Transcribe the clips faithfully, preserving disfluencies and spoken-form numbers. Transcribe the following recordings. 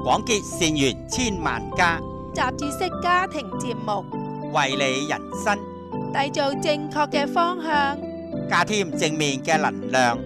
廣結善緣千萬家， 雜誌式家庭節目， 為你人生締造正確嘅方向， 加添正面嘅能量。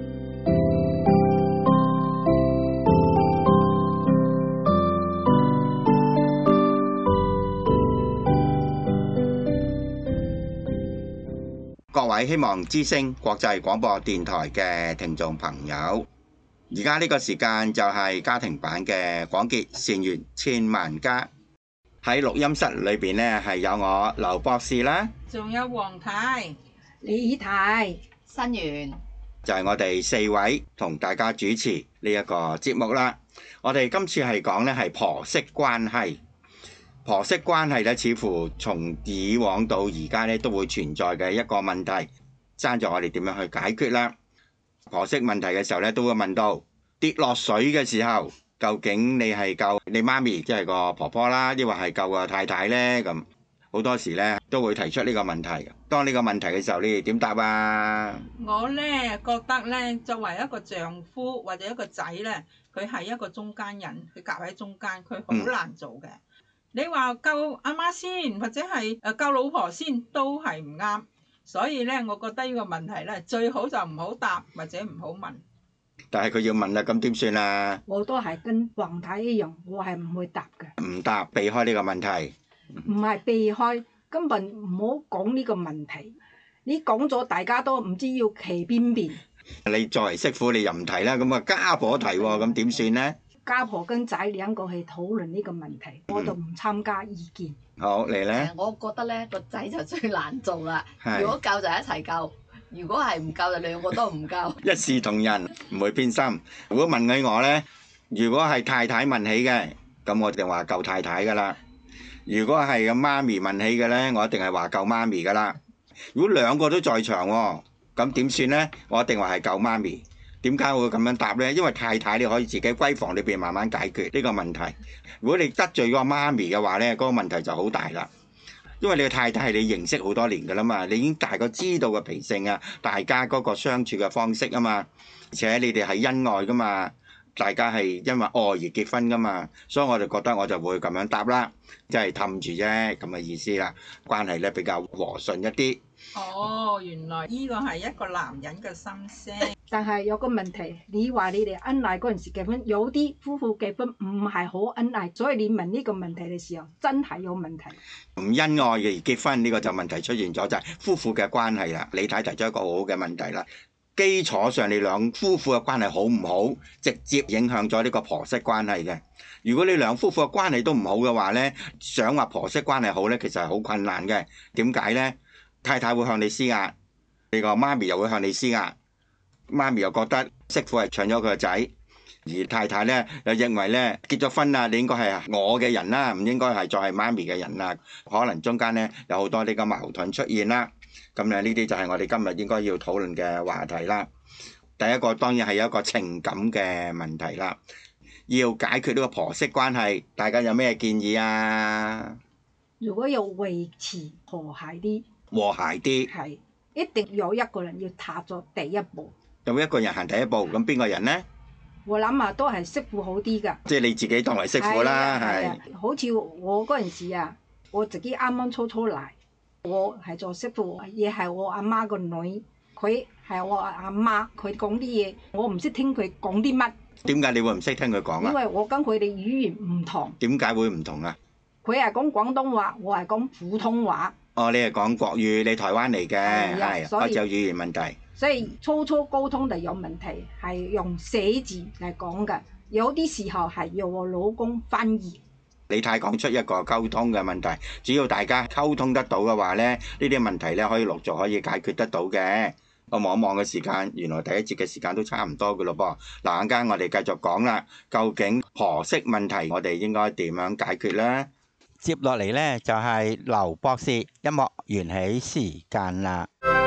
各位希望之聲國際廣播電台嘅聽眾朋友，而家呢個時間就係家庭版嘅廣結善緣千萬家。喺錄音室裏邊呢，係有我劉博士啦， 仲有黃太、 李太、 新源， 就係我哋四位同大家主持呢一個節目啦。我哋今次係講呢係婆媳關係。婆媳關係咧，似乎從以往到而家咧都會存在嘅一個問題，爭在我哋點樣去解決啦。婆媳問題嘅時候咧，都會問到跌落水嘅時候，究竟你係救你媽咪，即係個婆婆啦，抑或係救個太太呢？咁好多時咧都會提出呢個問題。當呢個問題嘅時候，你哋點答啊？ 我咧覺得咧，作為一個丈夫或者一個仔咧，佢係一個中間人，佢夾喺中間，佢好難做嘅。嗯你話救阿媽先，或者係誒救老婆先，都係唔啱。所以咧，我覺得呢個問題咧，最好就唔好答或者唔好問。 但係佢要問啦，咁點算啊？ 我都係跟黃太一樣，我係唔會答嘅。 唔答，避開呢個問題。 唔係避開，根本唔好講呢個問題。你講咗，大家都唔知要企邊邊。 你作為媳婦，你又唔提啦，咁啊家婆提喎，咁點算呢？ 家婆跟仔兩個去討論呢個問題，我就唔參加意見。 好，你呢？ 我覺得咧個仔就最難做啦。 係如果救就一齊救，如果係唔救就兩個都唔救。 一視同仁，唔會偏心。如果問起我呢，如果係太太問起嘅，咁我一定話救太太噶啦。如果係個媽咪問起嘅呢，我一定係話救媽咪噶啦。如果兩個都在場喎，咁點算呢？我一定話係救媽咪。點解我會咁樣答呢？因為太太你可以自己閨房裏邊慢慢解決呢個問題。如果你得罪嗰個媽咪嘅話呢，嗰個問題就好大啦。因為你嘅太太係你認識好多年㗎啦嘛，你已經大概知道個脾性啊，大家嗰個相處嘅方式啊嘛，而且你哋係恩愛㗎嘛，大家係因為愛而結婚㗎嘛，所以我就覺得我就會咁樣答啦，即係氹住啫咁嘅意思啦，關係咧比較和順一啲。 哦，原來呢個係一個男人嘅心聲。 但係有個問題，你話你哋恩愛嗰陣時結婚，有啲夫婦結婚唔係好恩愛，所以你問呢個問題嘅時候，真係有問題。 唔恩愛嘅而結婚呢個就問題出現咗，就係夫婦嘅關係啦。你睇提出一個好好嘅問題啦。基礎上你兩夫婦嘅關係好唔好，直接影響咗呢個婆媳關係嘅。如果你兩夫婦嘅關係都唔好嘅話呢，想話婆媳關係好呢，其實係好困難嘅。點解呢？太太會向你施壓，你個媽咪又會向你施壓。媽咪又覺得媳婦係搶咗佢個仔，而太太咧又認為咧結咗婚啦，你應該係我嘅人啦，唔應該係再係媽咪嘅人啦。可能中間咧有好多呢個矛盾出現啦。咁咧呢啲就係我哋今日應該要討論嘅話題啦。第一個當然係有一個情感嘅問題啦，要解決呢個婆媳關係，大家有咩建議啊？ 如果要維持和諧啲， 和諧啲， 係一定有一個人要踏咗第一步。 有一個人行第一步，咁邊個人呢？ 我諗啊，都係媳婦好啲㗎。 即係你自己當為媳婦啦，係。 好似我嗰陣時啊，我自己啱啱初初嚟，我係做媳婦，亦係我阿媽個女，佢係我阿媽，佢講啲嘢，我唔識聽佢講啲乜。 點解你會唔識聽佢講啊？ 因為我跟佢哋語言唔同。 點解會唔同啊？ 佢係講廣東話，我係講普通話。 哦，你係講國語，你台灣嚟嘅，係， 所以有語言問題。 所以初初溝通就有問題，係用寫字嚟講嘅，有啲時候係要我老公翻譯。 李太講出一個溝通嘅問題，只要大家溝通得到嘅話咧，呢啲問題咧可以陸續可以解決得到嘅。我望一望嘅時間，原來第一節嘅時間都差唔多嘅咯噃。嗱，陣間我哋繼續講啦，究竟婆媳問題我哋應該點樣解決咧？接落嚟呢，就係劉博士音樂緣起時間啦。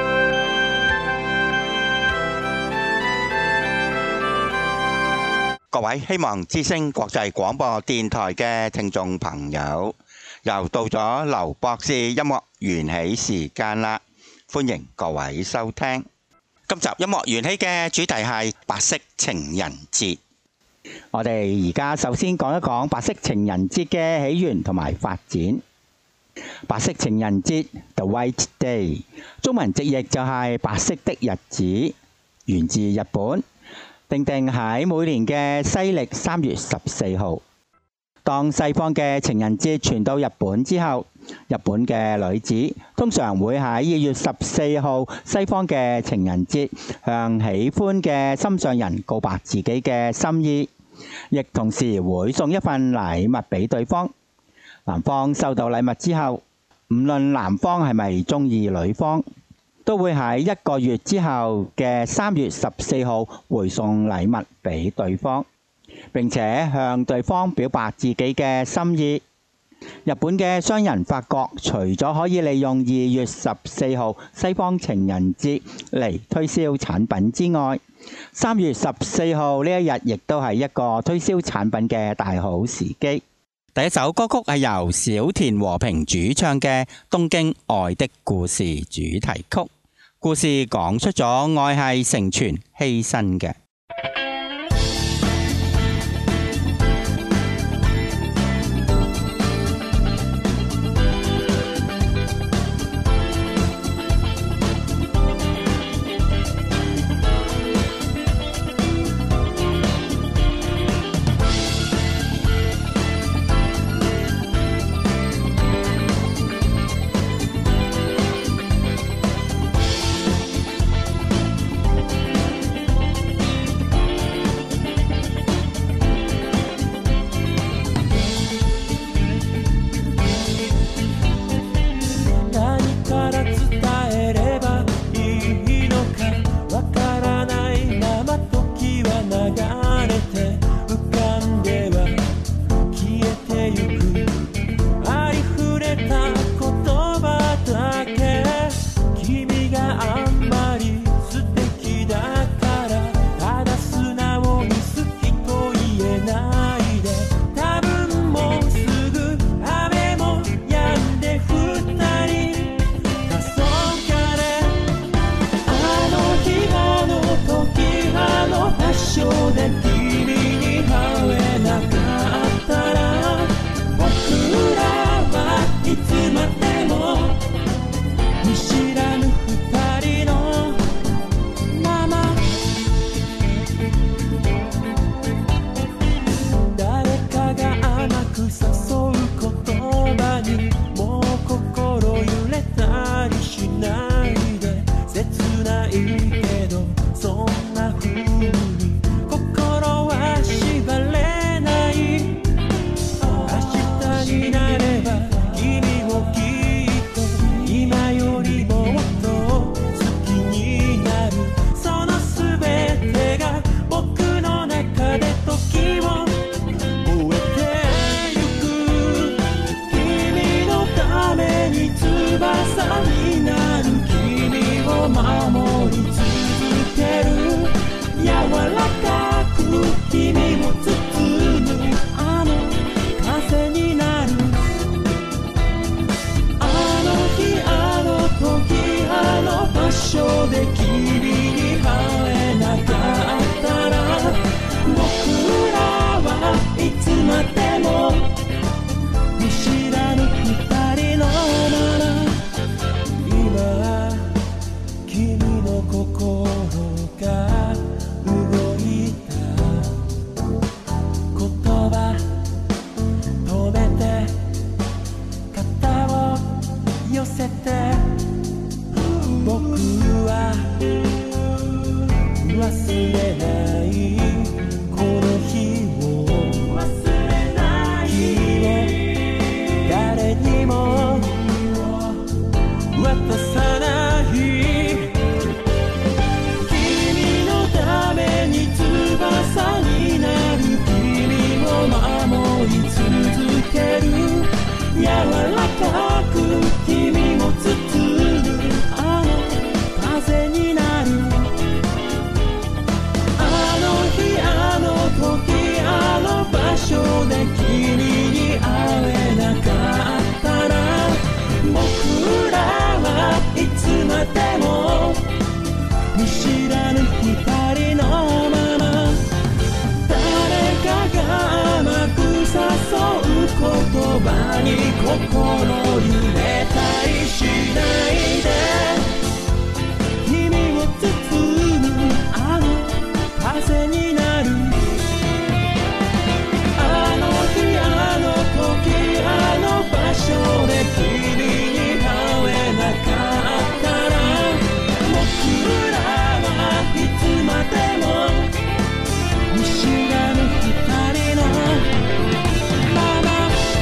各位希望之聲國際廣播電台嘅聽眾朋友，又到咗劉博士音樂緣起時間啦，歡迎各位收聽。今集音樂緣起嘅主題係白色情人節。 我哋而家首先講一講白色情人節嘅起源同埋發展。白色情人節 The White Day， 中文直譯就係白色的日子，源自日本，定定喺每年嘅西歷三月十四號。當西方嘅情人節傳到日本之後，日本嘅女子通常會喺二月十四號西方嘅情人節向喜歡嘅心上人告白自己嘅心意，亦同時會送一份禮物俾對方。男方收到禮物之後，唔論男方係咪中意女方，都會喺一個月之後嘅三月十四號回送禮物俾對方，並且向對方表白自己嘅心意。日本嘅商人發覺，除咗可以利用二月十四號西方情人節嚟推銷產品之外，三月十四號呢一日亦都係一個推銷產品嘅大好時機。第一首歌曲係由小田和平主唱嘅《東京愛的故事》主題曲，故事講出咗愛係成全犧牲嘅。 見知らぬ二人のまま誰に心揺れたりしないで君を包むあの風になるあの日あの時あの場所で君に会えなかったら僕らはいつまでも見知らぬ二人のまま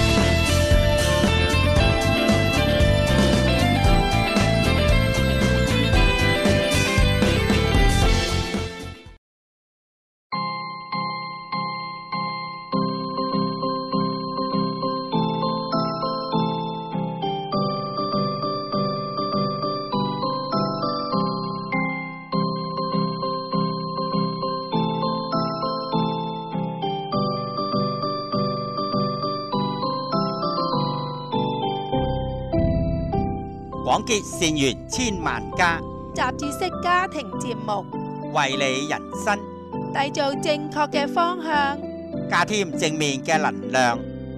廣結善緣千萬家， 雜誌式家庭節目， 為你人生締造正確嘅方向。 加添正面嘅能量。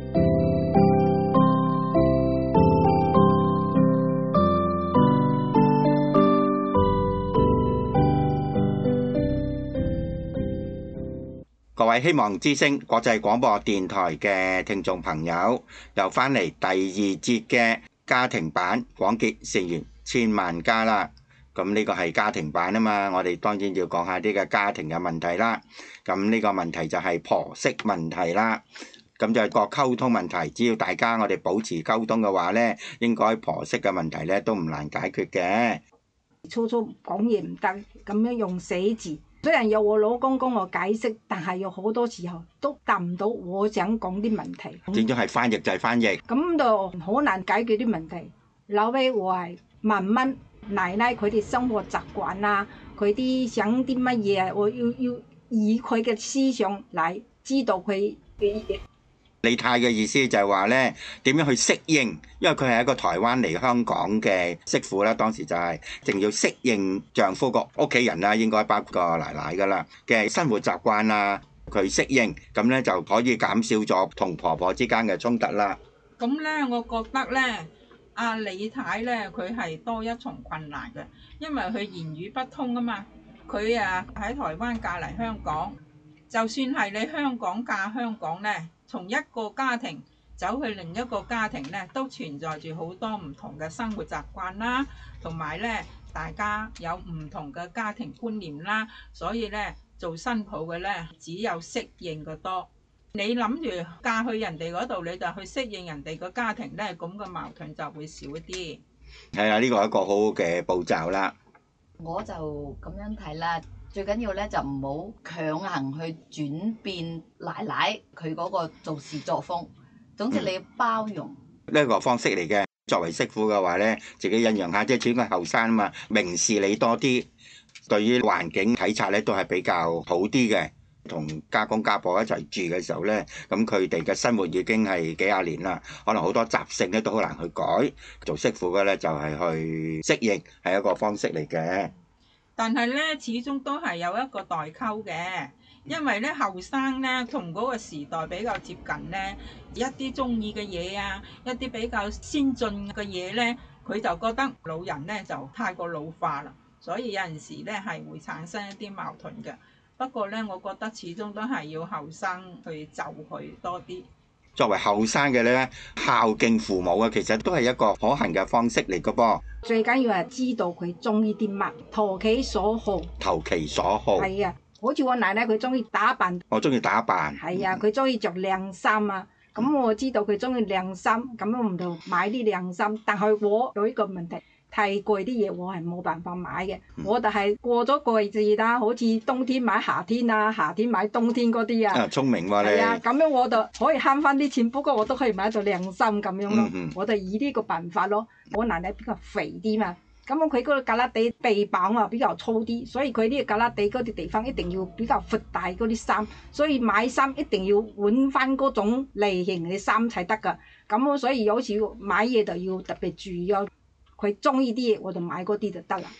各位希望之聲國際廣播電台嘅聽眾朋友，又翻嚟第二節嘅家庭版廣結善緣千萬家啦。咁呢個係家庭版啊嘛，我哋當然要講下啲嘅家庭嘅問題啦。咁呢個問題就係婆媳問題啦。咁就係個溝通問題，只要大家我哋保持溝通嘅話呢，應該婆媳嘅問題呢都唔難解決嘅。 初初講嘢唔得，咁樣用寫字。雖然有我老公幫我解釋，但係有好多時候都答唔到我想講啲問題。 變咗係翻譯就係翻譯， 咁就好難解決啲問題。後尾我係慢慢奶奶佢哋生活習慣啊，佢啲想啲乜嘢啊，我要要以佢嘅思想嚟知道佢嘅嘢。 李太嘅意思就係話咧，點樣去適應，因為佢係一個台灣嚟香港嘅媳婦啦，當時就係一定要適應丈夫個屋企人啦，應該包括個奶奶噶啦嘅生活習慣啊，佢適應，咁咧就可以減少咗同婆婆之間嘅衝突啦。 咁咧，我覺得咧，阿李太咧，佢係多一重困難嘅，因為佢言語不通啊嘛。佢啊喺台灣嫁嚟香港，就算係你香港嫁香港咧，從一個家庭走去另一個家庭咧，都存在住好多唔同嘅生活習慣啦，同埋咧大家有唔同嘅家庭觀念啦，所以咧做新抱嘅咧只有適應嘅多。你諗住嫁去人哋嗰度，你就去適應人哋個家庭咧，咁個矛盾就會少一啲。 係啊，呢個係一個好好嘅步驟啦。 我就咁樣睇啦，最緊要咧就唔好強行去轉變奶奶佢嗰個做事作風。總之你要包容。 呢一個方式嚟嘅。作為媳婦嘅話咧，自己忍讓下，即係始終係後生啊嘛，明事理多啲，對於環境體察咧都係比較好啲嘅。同家公家婆一齊住嘅時候咧，咁佢哋嘅生活已經係幾廿年啦，可能好多習性咧都好難去改。做媳婦嘅咧就係去適應，係一個方式嚟嘅。 但係咧，始終都係有一個代溝嘅，因為咧後生咧同嗰個時代比較接近咧，一啲中意嘅嘢啊，一啲比較先進嘅嘢咧，佢就覺得老人咧就太過老化啦，所以有陣時咧係會產生一啲矛盾嘅。不過咧，我覺得始終都係要後生去就佢多啲。 作為後生嘅咧，孝敬父母啊，其實都係一個可行嘅方式嚟嘅噃。 最緊要係知道佢中意啲乜，投其所好。 投其所好。 係啊，好似我奶奶佢中意打扮。 我中意打扮。 係啊，佢中意着靚衫啊。咁我知道佢中意靚衫，咁我唔就買啲靚衫。但係我有一個問題。太貴啲嘢我係冇辦法買嘅，嗯、我就係過咗季節啦，好似冬天買夏天啊，夏天買冬天嗰啲啊。啊， 聰明喎你。係啊， 咁樣我就可以慳翻啲錢，不過我都可以買到靚衫咁樣咯。 嗯、 我就以呢個辦法咯。我奶奶比較肥啲嘛，咁佢嗰個胳肋底臂膀啊比較粗啲，所以佢呢個胳肋底嗰啲地方一定要比較闊大嗰啲衫，所以買衫一定要揾翻嗰種類型嘅衫才得㗎。咁所以有時買嘢就要特別注意咯。佢中意啲嘢我就買嗰啲就得啦。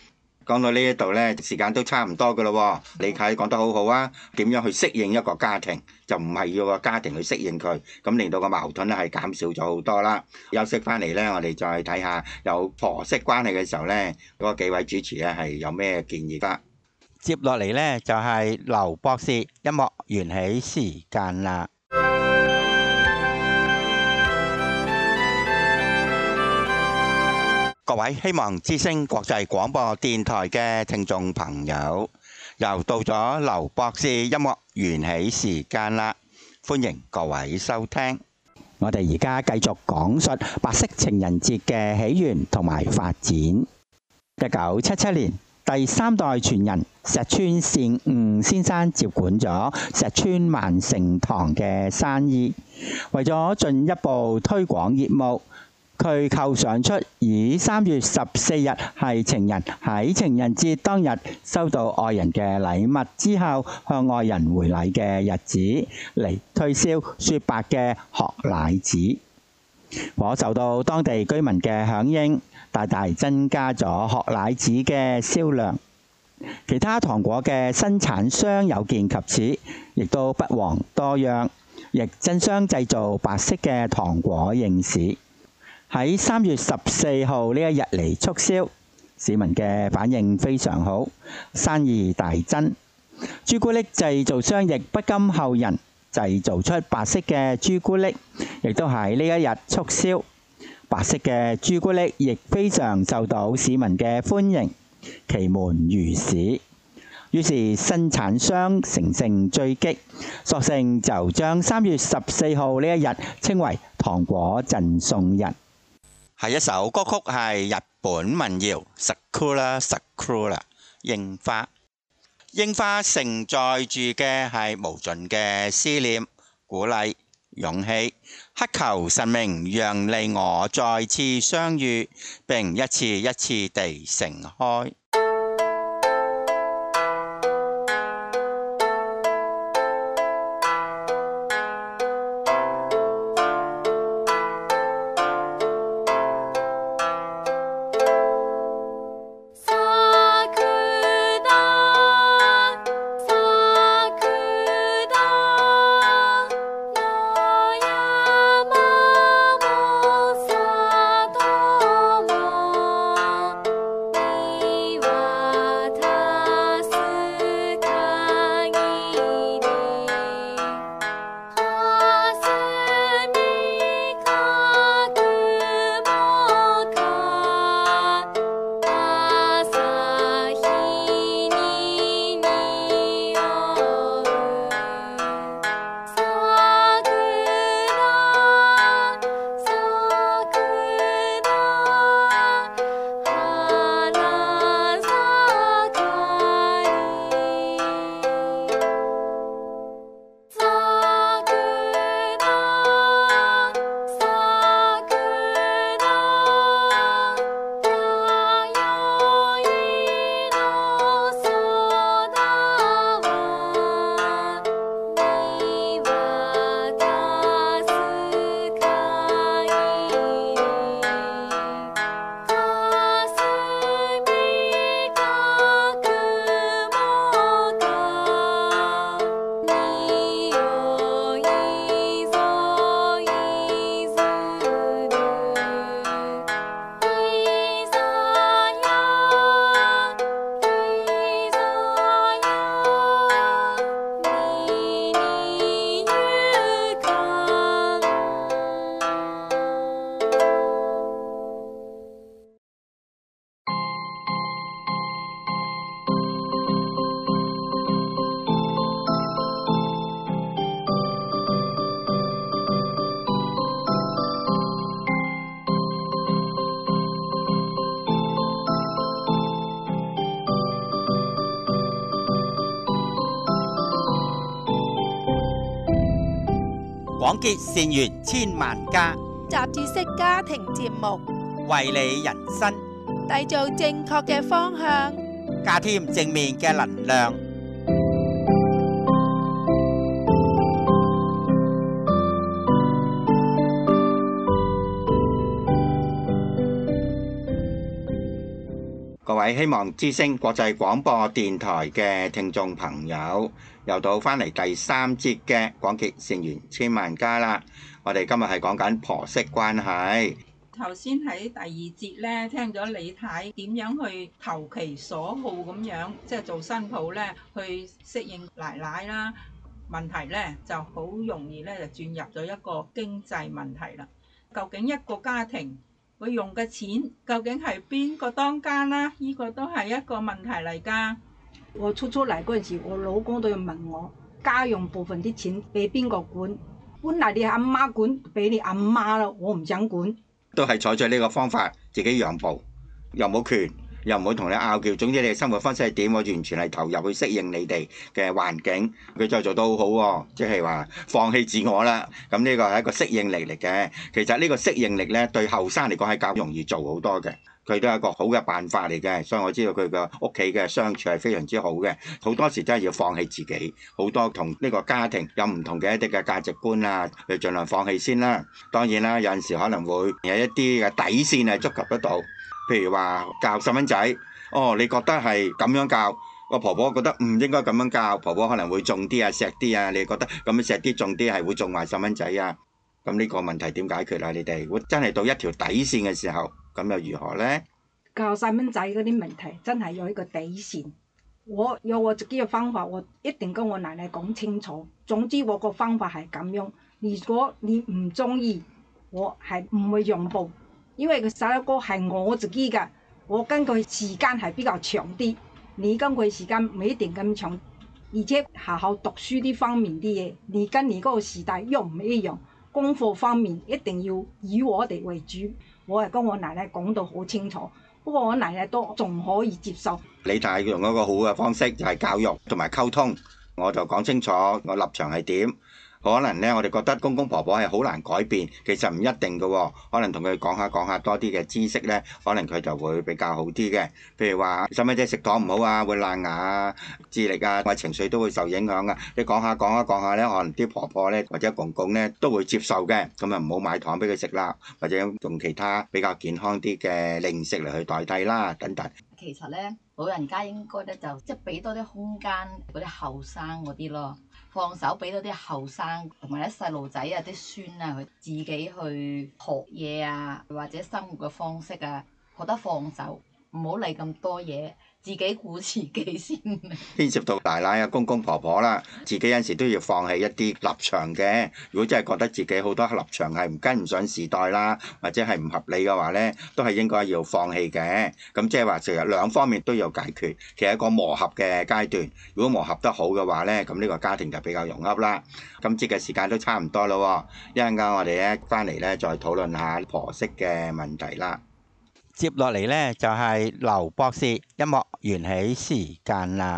講到呢一度呢，時間都差唔多噶咯喎。李太講得好好啊，點樣去適應一個家庭，就唔係要個家庭去適應佢，咁令到個矛盾咧係減少咗好多啦。休息翻嚟呢，我哋再睇下有婆媳關係嘅時候呢，嗰幾位主持咧係有咩建議啦。 接落嚟呢，就係劉博士音樂緣起時間啦。各位希望之聲國際廣播電台嘅聽眾朋友，又到咗劉博士音樂緣起時間啦，歡迎各位收聽。我哋而家繼續講述白色情人節嘅起源同埋發展。一九七七年，第三代傳人石川善悟先生接管咗石川萬盛堂嘅生意，為咗進一步推廣業務，佢構想出以三月十四日係情人喺情人節當日收到愛人嘅禮物之後向愛人回禮嘅日子嚟推銷雪白嘅學奶子，頗受到當地居民嘅響應，大大增加咗學奶子嘅銷量。其他糖果嘅生產商有見及此，亦都不遑多讓，亦爭相製造白色嘅糖果應市。喺三月十四號呢一日嚟促銷，市民嘅反應非常好，生意大增。朱古力製造商亦不甘後人，製造出白色嘅朱古力，亦都喺呢一日促銷。白色嘅朱古力亦非常受到市民嘅歡迎，其門如市。於是生產商乘勝追擊，索性就將三月十四號呢一日稱為糖果贈送日。下一首歌曲係日本民謠《Sakura Sakura》櫻花。櫻花承載住嘅係無盡嘅思念、鼓勵、勇氣，乞求神明讓你我再次相遇，並一次一次地盛開。廣結善緣千萬家， 雜誌式家庭節目， 為你人生締造正確嘅方向， 加添正面嘅能量。 各位希望之聲國際廣播電台嘅聽眾朋友，又到翻嚟第三節嘅廣結善緣千萬家啦。我哋今日係講緊婆媳關係。 頭先喺第二節咧，聽咗李太點樣去投其所好咁樣，即係做新抱咧，去適應奶奶啦。問題咧就好容易咧就轉入咗一個經濟問題啦。究竟一個家庭佢用嘅錢究竟係邊個當家啦？呢個都係一個問題嚟㗎。 我初初嚟嗰陣時，我老公都要問我家用部分啲錢俾邊個管，本嚟你阿媽管，俾你阿媽啦，我唔想管。 都係採取呢個方法，自己讓步，又冇權，又唔會同你拗撬。總之你嘅生活方式係點，我完全係投入去適應你哋嘅環境。佢再做得好好喎，即係話放棄自我啦。咁呢個係一個適應力嚟嘅。其實呢個適應力咧，對後生嚟講係較容易做好多嘅。佢都係一個好嘅辦法嚟嘅，所以我知道佢個屋企嘅相處係非常之好嘅。好多時真係要放棄自己，好多同呢個家庭有唔同嘅一啲嘅價值觀啊，你盡量放棄先啦。當然啦，有陣時可能會有一啲嘅底線係觸及得到，譬如話教細蚊仔，哦，你覺得係咁樣教，個婆婆覺得唔應該咁樣教，婆婆可能會重啲啊、錫啲啊，你覺得咁樣錫啲重啲係會縱壞細蚊仔啊？咁呢個問題點解決啊？你哋會真係到一條底線嘅時候，咁又如何呢？ 教細蚊仔嗰啲問題真係有一個底線。我有我自己嘅方法，我一定跟我奶奶講清楚。總之我個方法係咁樣。如果你唔中意，我係唔會讓步，因為個細佬哥係我自己㗎。我跟佢時間係比較長啲，你跟佢時間唔一定咁長。而且學校讀書啲方面啲嘢，你跟你嗰個時代又唔一樣。功課方面一定要以我哋為主，我係跟我奶奶講到好清楚，不過我奶奶都仲可以接受。 李太用一個好嘅方式就係教育同埋溝通，我就講清楚我立場係點。可能咧，我哋覺得公公婆婆係好難改變，其實唔一定嘅喎。可能同佢講下講下多啲嘅知識咧，可能佢就會比較好啲嘅。譬如話細蚊仔食糖唔好啊，會爛牙啊，智力啊，或者情緒都會受影響啊。你講下講下講下咧，可能啲婆婆咧或者公公咧都會接受嘅。咁啊唔好買糖俾佢食啦，或者用其他比較健康啲嘅零食嚟去代替啦，等等。 其實咧，老人家應該咧就即係俾多啲空間嗰啲後生嗰啲咯。放手俾到啲後生同埋啲細路仔啊、啲孫啊，佢自己去學嘢啊，或者生活嘅方式啊，覺得放手，唔好理咁多嘢，自己顧自己先。 牽涉到奶奶啊、公公婆婆啦，自己有陣時都要放棄一啲立場嘅。如果真係覺得自己好多立場係唔跟唔上時代啦，或者係唔合理嘅話咧，都係應該要放棄嘅。咁即係話成日兩方面都要解決，其實一個磨合嘅階段。如果磨合得好嘅話咧，咁呢個家庭就比較融洽啦。今節嘅時間都差唔多咯，一陣間我哋咧翻嚟咧再討論下婆媳嘅問題啦。 接落嚟呢，就係劉博士音樂緣起時間啦。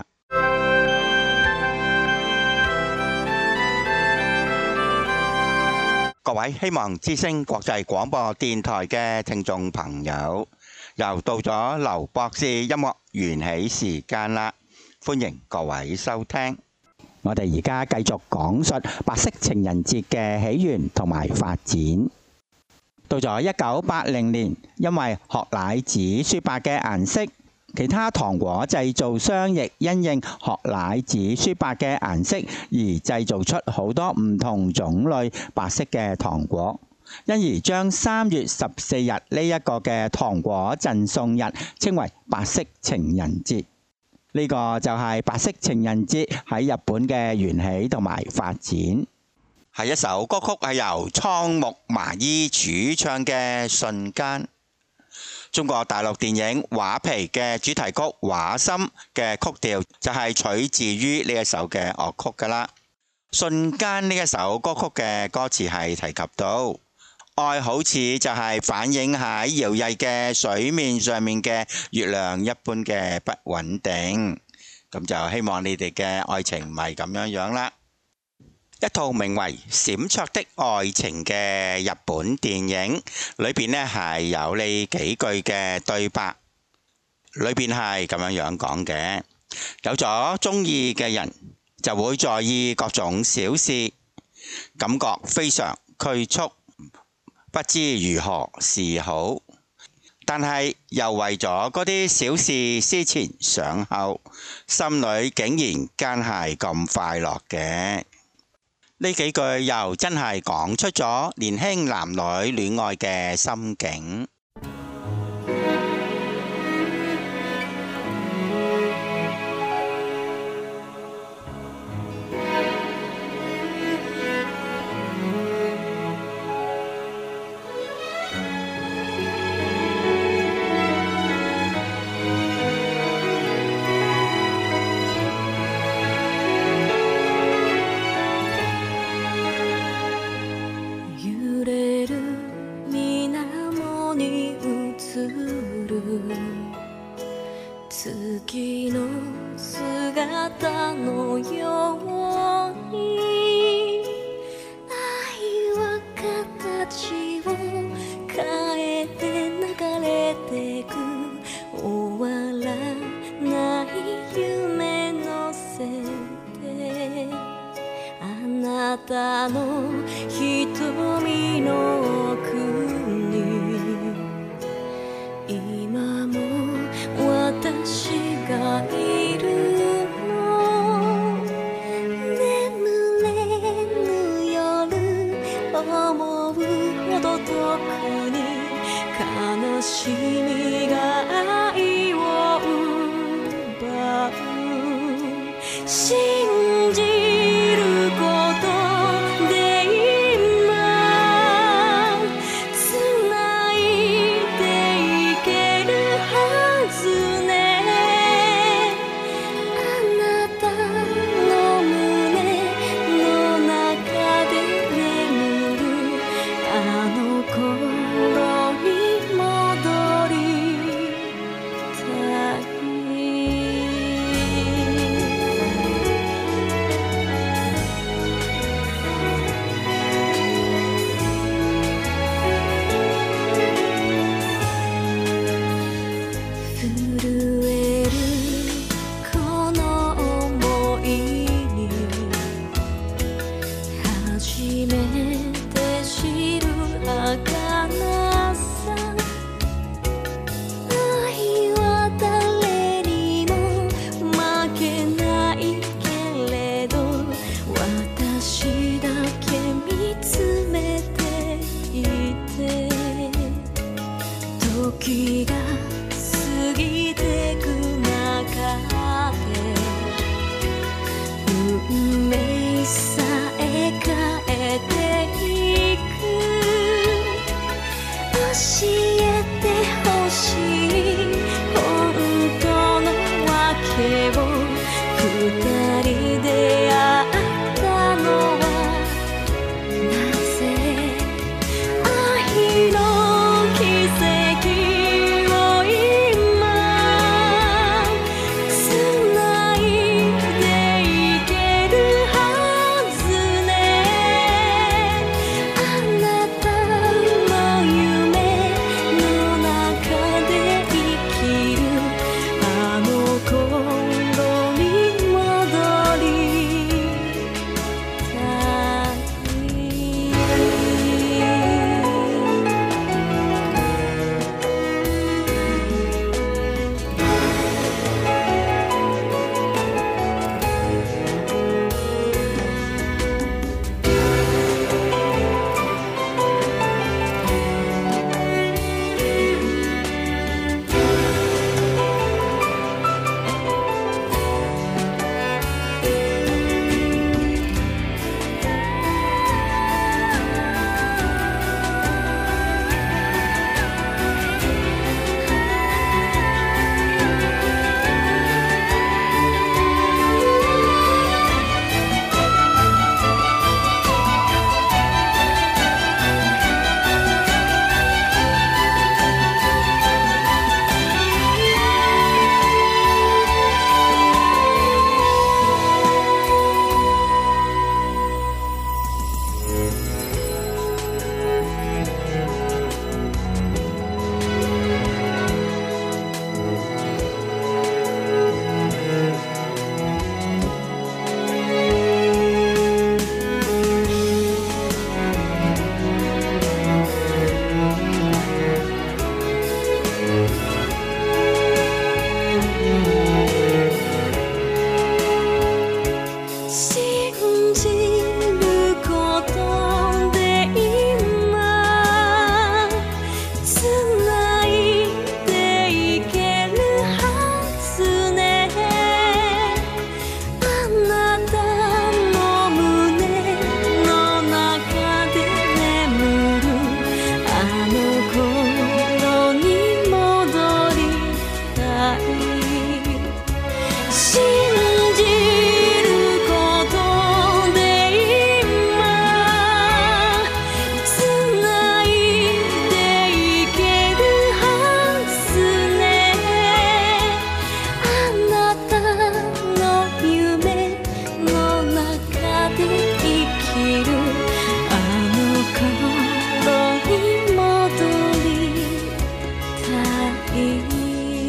各位希望之聲國際廣播電台嘅聽眾朋友，又到咗劉博士音樂緣起時間啦，歡迎各位收聽。我哋而家繼續講述白色情人節嘅起源同埋發展。到咗一九八零年，因為學奶子雪白嘅顏色，其他糖果製造商亦因應學奶子雪白嘅顏色而製造出好多唔同種類白色嘅糖果，因而將三月十四日呢一個嘅糖果贈送日稱為白色情人節。呢個就係白色情人節喺日本嘅緣起同埋發展。係一首歌曲，係由倉木麻衣主唱嘅《瞬間》。中國大陸電影《畫皮》嘅主題曲《畫心》嘅曲調就係取自於呢一首嘅樂曲噶啦。《瞬間》呢一首歌曲嘅歌詞係提及到，愛好似就係反映喺搖曳嘅水面上面嘅月亮一般嘅不穩定。咁就希望你哋嘅愛情唔係咁樣樣啦。一套名為《閃爍的愛情》嘅日本電影裏邊呢，係有呢幾句嘅對白，裏邊係咁樣樣講嘅：有咗中意嘅人，就會在意各種小事，感覺非常拘束，不知如何是好。 但係又為咗嗰啲小事思前想後，心裏竟然間係咁快樂嘅。呢幾句又真係講出咗年輕男女戀愛嘅心境。 月の姿のように愛は形を変えて流れてく終わらない夢乗せてあなたの瞳の奥に今も私がいるの眠れぬ夜思うほど遠くに悲しみが愛を奪う信じることで今つないでいけるはず信じることで今つないでいけるはずねあなたの夢の中で生きるあの頃に戻りたい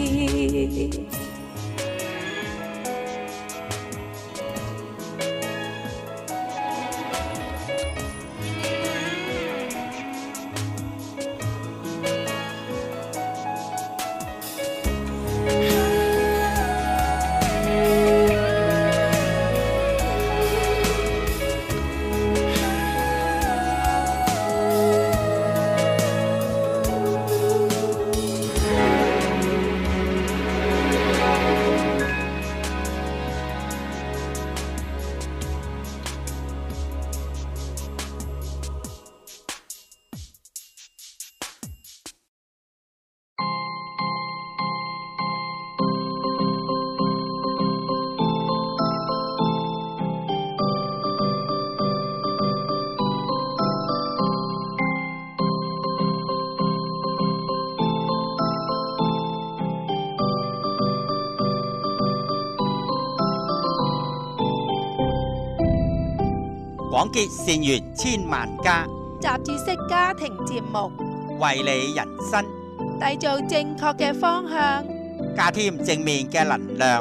廣結善緣千萬家， 雜誌式家庭節目， 為你人生締造正確嘅方向。 加添正面嘅能量。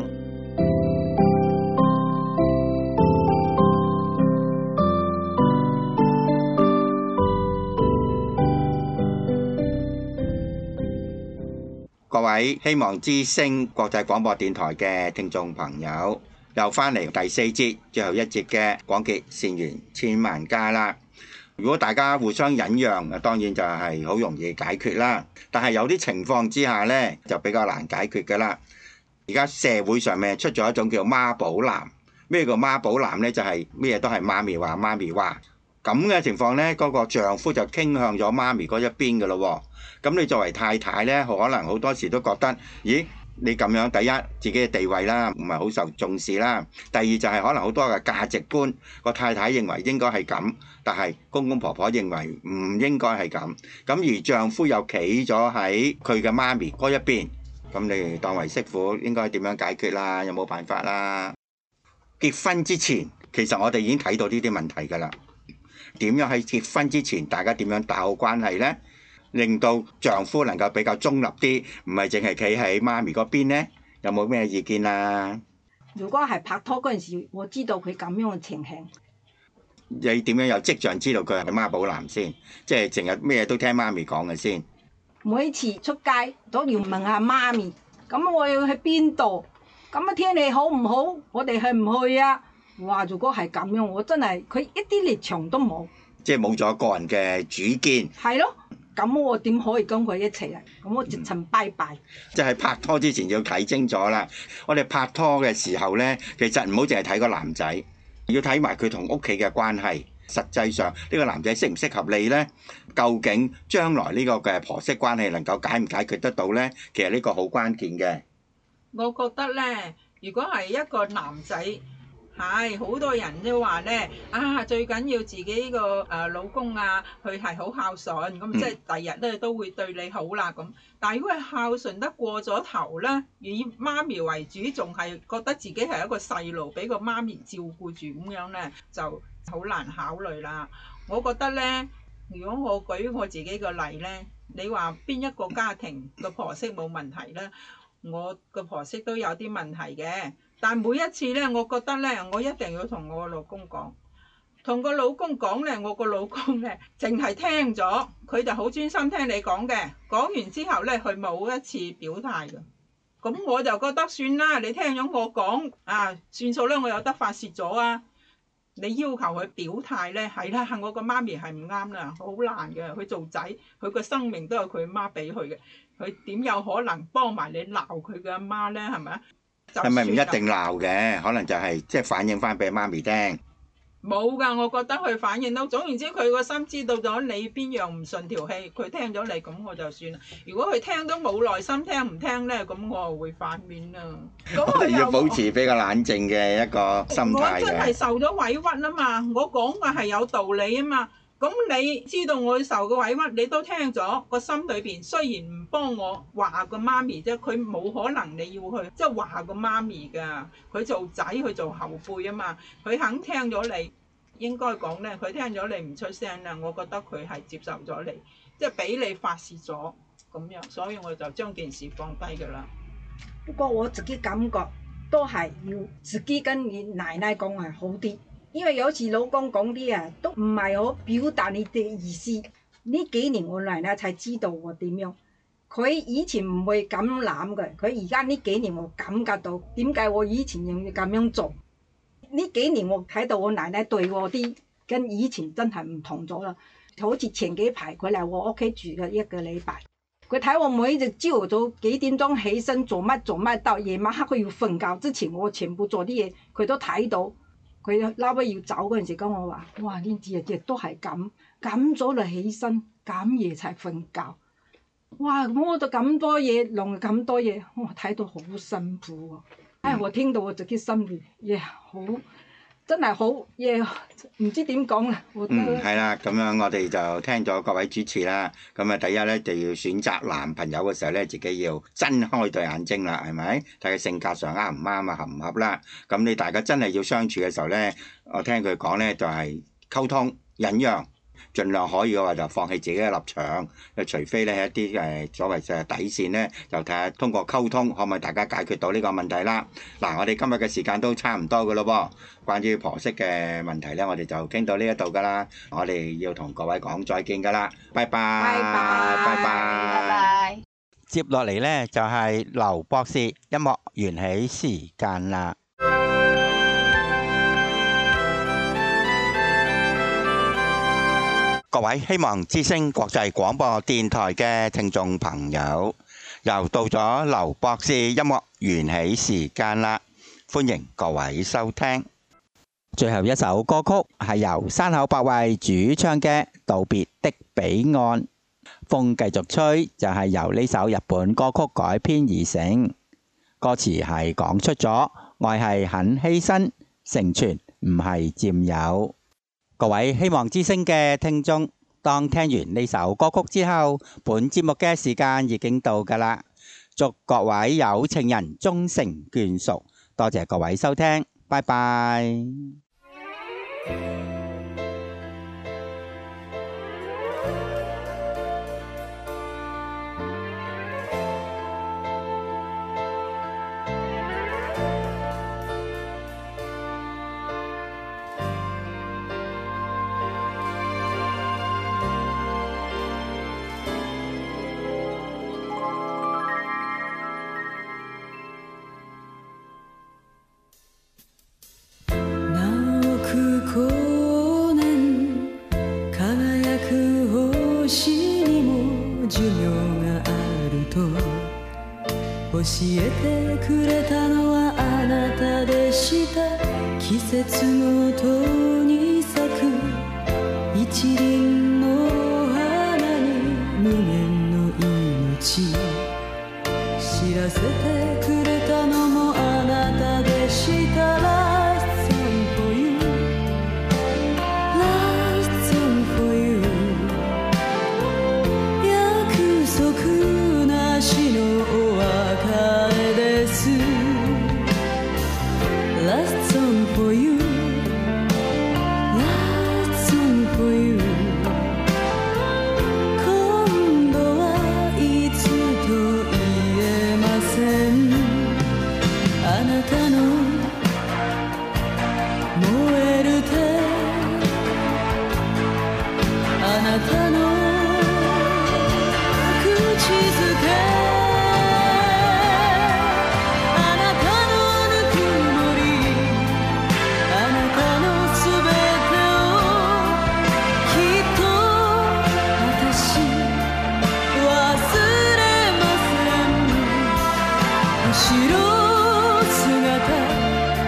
各位希望之聲國際廣播電台嘅聽眾朋友，又翻嚟第四節最後一節嘅廣結善緣千萬家啦。如果大家互相忍讓，當然就係好容易解決啦。但係有啲情況之下呢，就比較難解決㗎啦。而家社會上面出咗一種叫媽寶男。咩叫媽寶男呢？就係咩都係媽咪話媽咪話。咁嘅情況呢，嗰個丈夫就傾向咗媽咪嗰一邊㗎咯。咁你作為太太呢，可能好多時都覺得，咦？你咁樣，第一自己嘅地位啦，唔係好受重視啦。第二就係可能好多嘅價值觀，個太太認為應該係咁，但係公公婆婆認為唔應該係咁。咁而丈夫又企咗喺佢嘅媽咪嗰一邊，咁你當為媳婦應該點樣解決啦？有冇辦法啦？結婚之前，其實我哋已經睇到呢啲問題㗎啦。點樣喺結婚之前，大家點樣打好關係呢？令到丈夫能夠比較中立啲，唔係淨係企喺媽咪嗰邊呢？有冇咩意見啊？ 如果係拍拖嗰陣時，我知道佢咁樣嘅情形， 你點樣有跡象知道佢係媽寶男先？即係成日咩都聽媽咪講嘅先。 每次出街都要問下媽咪，咁我要去邊度？咁啊天氣好唔好？我哋去唔去啊？哇！如果係咁樣，我真係佢一啲立場都冇， 即係冇咗個人嘅主見。 係咯。咁我點可以跟佢一齊啊？咁我直情拜拜。 即係拍拖之前要睇清楚啦。我哋拍拖嘅時候呢，其實唔好淨係睇個男仔，要睇埋佢同屋企嘅關係。實際上呢個男仔適唔適合你呢？究竟將來呢個嘅婆媳關係能夠解唔解決得到呢？其實呢個好關鍵嘅。 我覺得呢，如果係一個男仔，係好多人都話咧，啊最緊要自己個誒老公啊，佢係好孝順，咁即係第日咧都會對你好啦咁。但係如果係孝順得過咗頭咧，以媽咪為主，仲係覺得自己係一個細路，俾個媽咪照顧住咁樣咧，就好難考慮啦。我覺得咧，如果我舉我自己個例咧，你話邊一個家庭個婆媳冇問題咧？我個婆媳都有啲問題嘅。但係每一次咧，我覺得咧，我一定要同我個老公講，同個老公講咧，我個老公咧，淨係聽咗，佢就好專心聽你講嘅。講完之後咧，佢冇一次表態嘅。咁我就覺得算啦，你聽咗我講啊，算數啦，我有得發泄咗啊。你要求佢表態咧，係啦，我個媽咪係唔啱啦，好難嘅。佢做仔，佢個生命都係佢媽俾佢嘅，佢點有可能幫埋你鬧佢嘅阿媽咧？係咪啊？ 係咪唔一定鬧嘅？可能就係即係反映翻俾媽咪聽。 冇㗎，我覺得佢反應到。總言之，佢個心知道咗你邊樣唔順條氣，佢聽咗你，咁我就算啦。如果佢聽都冇耐心聽唔聽咧，咁我就會反面啦。咁我哋要保持比較冷靜嘅一個心態我真係嘅。 受咗委屈啊嘛，我講嘅係有道理啊嘛。咁你知道我受嘅委屈，你都聽咗，個心裏邊雖然唔幫我話個媽咪啫，佢冇可能你要去即係話個媽咪㗎。佢做仔，佢做後輩啊嘛，佢肯聽咗你，應該講咧，佢聽咗你唔出聲啦，我覺得佢係接受咗你，即係俾你發泄咗咁樣，所以我就將件事放低㗎啦。 不過我自己感覺都係要自己跟你奶奶講係好啲。因為有時老公講啲啊，都唔係好表達你嘅意思。呢幾年我奶奶才知道我點樣，佢以前唔會咁諗嘅，佢而家呢幾年我感覺到點解我以前要咁樣做。呢幾年我睇到我奶奶對我啲跟以前真係唔同咗啦。好似前幾排佢嚟我屋企住嘅一個禮拜，佢睇我每日朝早幾點鐘起身做乜做乜，到夜晚黑佢要瞓覺之前，我全部做啲嘢佢都睇到。佢嬲尾要走嗰陣時，跟我話：哇！呢啲日日都係咁，咁早就起身，咁夜才瞓覺。哇！我就咁多嘢，弄咁多嘢，我睇到好辛苦喎。唉，我聽到我自己心裏，耶，好真係好耶，唔知點講啦。我嗯，係啦，咁樣我哋就聽咗各位主持啦。咁啊，第一咧就要選擇男朋友嘅時候咧，自己要睜開對眼睛啦，係咪？睇佢性格上啱唔啱啊，合唔合啦？咁你大家真係要相處嘅時候咧，我聽佢講咧就係溝通忍讓。盡量可以嘅話就放棄自己嘅立場，除非咧係一啲誒所謂嘅底線咧，就睇下通過溝通可唔可以大家解決到呢個問題啦。嗱，我哋今日嘅時間都差唔多嘅咯噃，關於婆媳嘅問題咧，我哋就傾到呢一度噶啦，我哋要同各位講再見噶啦，拜拜， 拜拜， 拜拜。 拜拜。 接落嚟呢，就係劉博士音樂緣起時間啦。各位希望之聲國際廣播電台嘅聽眾朋友，又到咗劉博士音樂緣起時間啦，歡迎各位收聽。最後一首歌曲係由山口百惠主唱嘅《道別的彼岸》，風繼續吹就係由呢首日本歌曲改編而成，歌詞係講出咗愛係肯犧牲，成全唔係佔有。各位希望之聲嘅聽眾，當聽完呢首歌曲之後，本節目嘅時間已經到㗎啦。祝各位有情人終成眷屬，多謝各位收聽，拜拜。 教えてくれたのはあなたでした。季節ごとに咲く一輪の花に無限の命知らせてくれたのもあなたでした。 Last song for you Last song for you 約束なしのお別れです Last song for you Last song for you 今度はいつと言えませんあなたの燃える手あなたの口づけ後ろ姿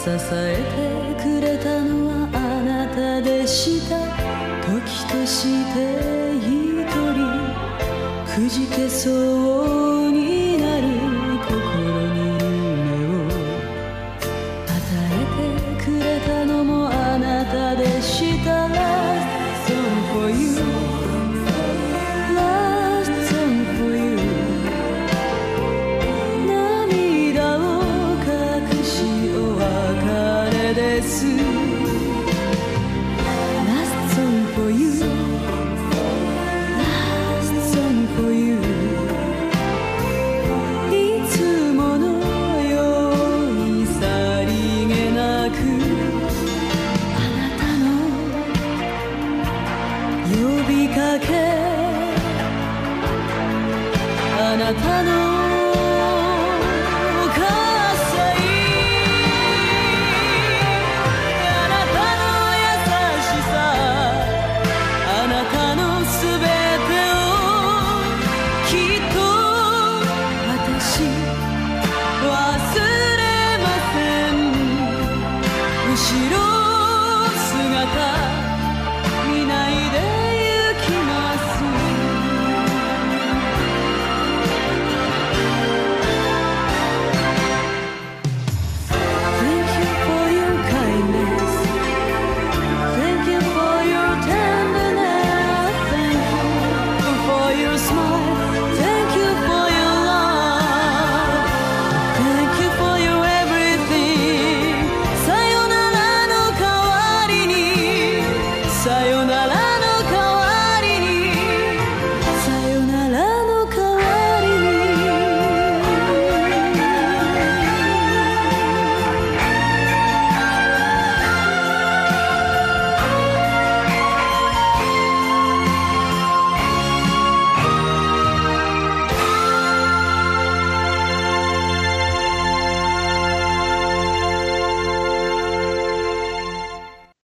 支えてくれたのはあなたでした。時として一人くじけそうになる心に夢を与えてくれたのもあなたでした。 Last song for you Last song for you 涙を隠しお別れです。 Last song for you Last song for you いつものようにさりげなくあなたの呼びかけあなたの後ろ